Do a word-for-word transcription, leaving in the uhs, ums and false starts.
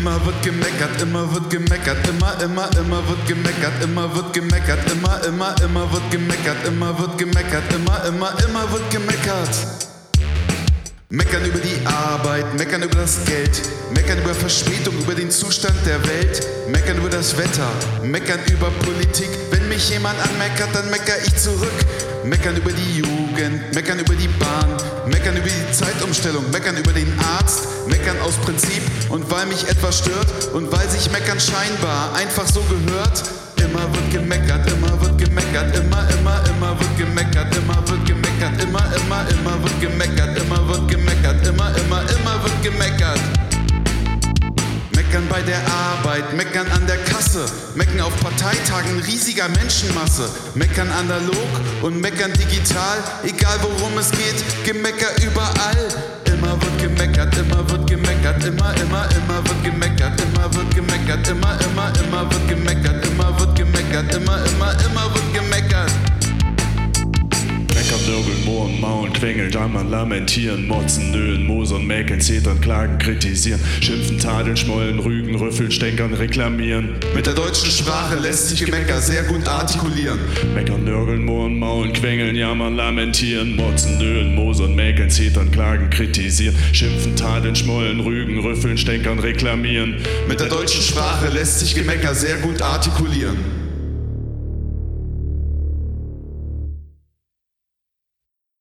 Immer wird gemeckert, immer wird gemeckert, immer, immer, immer wird gemeckert, immer wird gemeckert, immer, immer, immer wird gemeckert, immer wird gemeckert, immer, immer, immer wird gemeckert. Meckern über die Arbeit, meckern über das Geld, meckern über Verspätung, über den Zustand der Welt, meckern über das Wetter, meckern über Politik. Wenn mich jemand anmeckert, dann mecker ich zurück. Meckern über die Jugend, meckern über die Bahn, meckern über die Zeitumstellung, meckern über den Arzt, meckern aus Prinzip und weil mich etwas stört und weil sich meckern scheinbar einfach so gehört. Immer wird gemeckert, immer wird gemeckert, immer, immer, immer wird gemeckert, immer wird gemeckert, immer, immer, immer wird gemeckert, immer wird gemeckert, immer, immer, immer wird gemeckert. Meckern bei der Arbeit, meckern an der Kasse, meckern auf Parteitagen riesiger Menschenmasse, meckern analog und meckern digital, egal worum es geht, Gemecker überall. Immer wird gemeckert, immer wird gemeckert, immer, immer, immer wird gemeckert, immer wird gemeckert, immer, immer, immer wird gemeckert, immer wird gemeckert, immer, immer, immer wird gemeckert. Meckern, nörgeln, mohren, maulen, quengeln, jammern, lamentieren, motzen, nölen, mosern, mäkeln, zetern, klagen, kritisieren, schimpfen, tadeln, schmollen, rügen, rüffeln, stänkern, reklamieren. Mit der deutschen Sprache lässt sich Gemecker sehr gut artikulieren. Meckern, nörgeln, mohren, maulen, quengeln, jammern, lamentieren, motzen, nölen, mosern, mäkeln, zetern, klagen, kritisieren, schimpfen, tadeln, schmollen, rügen, rüffeln, stänkern, reklamieren. Mit der deutschen Sprache lässt sich Gemecker sehr gut artikulieren.